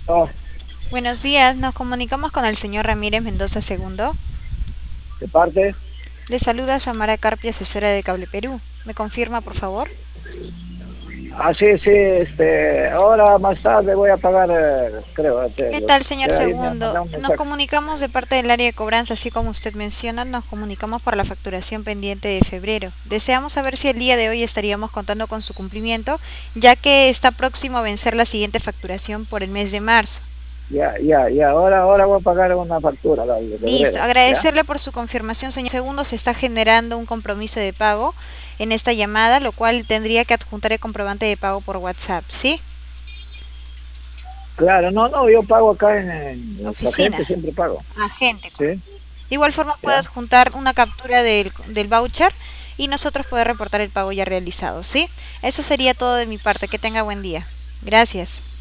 Oh, Buenos días, nos comunicamos con el señor Ramírez Mendoza segundo. de parte. Le saluda Samara Carpia, asesora de Cable Perú. ¿Me confirma, por favor? Sí, sí, ahora más tarde voy a pagar, creo, ¿Qué tal, señor que ahí me han segundo? mandado un Nos mensaje. comunicamos de parte del área de cobranza, así como usted menciona, nos comunicamos por la facturación pendiente de febrero. Deseamos saber si el día de hoy estaríamos contando con su cumplimiento, ya que está próximo a vencer la siguiente facturación por el mes de marzo. Ya, ahora voy a pagar una factura, la de Listo, febrero, ¿ya? agradecerle por su confirmación, señor segundo. Se está generando un compromiso de pago en esta llamada, lo cual tendría que adjuntar el comprobante de pago por WhatsApp, ¿sí? Claro, no, yo pago acá en nuestra Oficina, gente, siempre pago, agente, ¿sí? correcto. De igual forma puede ¿Ya? adjuntar una captura del voucher y nosotros poder reportar el pago ya realizado, ¿sí? Eso sería todo de mi parte. Que tenga buen día. Gracias.